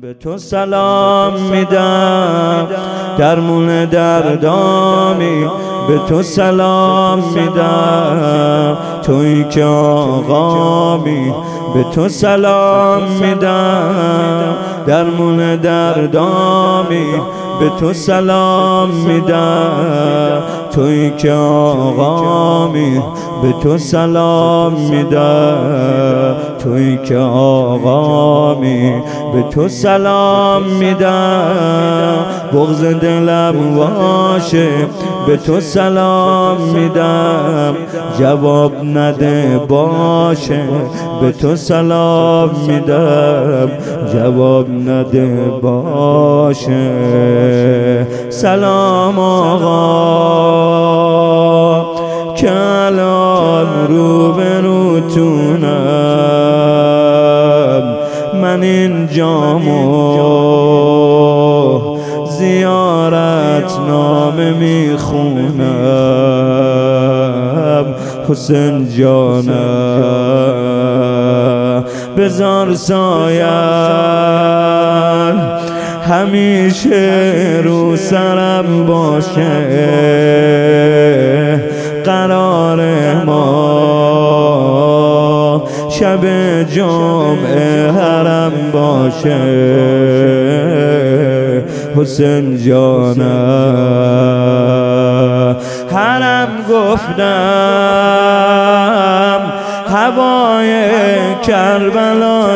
به تو سلام میدم، درمون دردامی به تو سلام میدم، تویی که آقامی به تو سلام میدم، درمون دردامی به تو سلام میدم، تویی که آقامی به تو سلام میدم، تویی که آقامی به تو سلام میدم، بغض دلم واشه به تو سلام میدم، جواب نده باشه به تو سلام میدم، جواب نده باشه. سلام آقا که الان روبروتونم، من اینجامو زیارت نامه میخونم، حسین جانم بذار سایت همیشه رو سرم باشه، قرار ما شب جمعه حرم باشه، حسین جانم حرم گفتم، هوای کربلا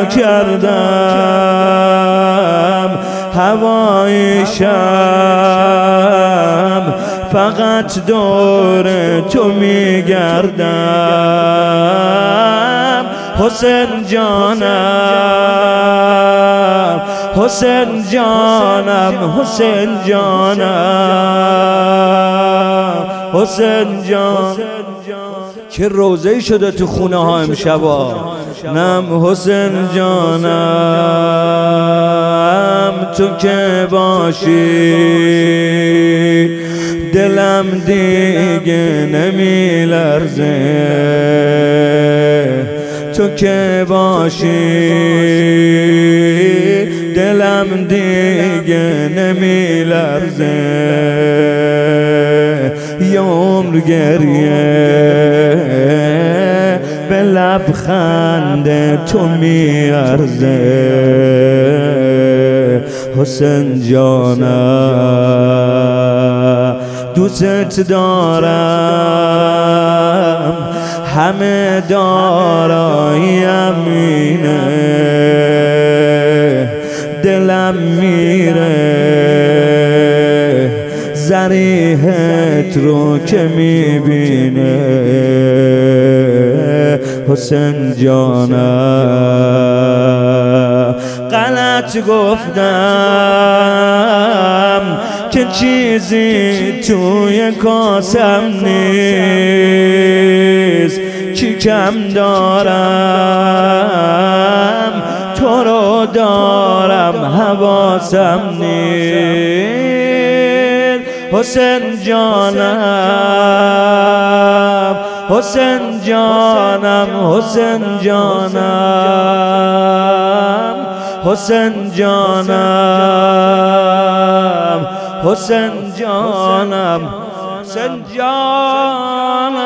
کردم، هوای شم فقط دور تو میگردم، حسین جانم حسین جانم حسین جانم حسین جان که روزه شده تو خونه ها امشبا، نم حسین جانم تو که باشی دلم دیگه نمی لرزه، تو که باشی دلم دیگه نمی لرزه، یه عمر گریه به لبخند تو میارزه، حسین جانم دوست دارم، همه داراییم اینه، دلم میره ضریحت رو که میبینه، حسین جانم غلط گفتم که چیزی توی کاسم نیست، چی کم دارم تو رو دارم حواسم نیست، حسین جانم حسین جانم حسین جانم حسین جانم حسین جانم حسین جانم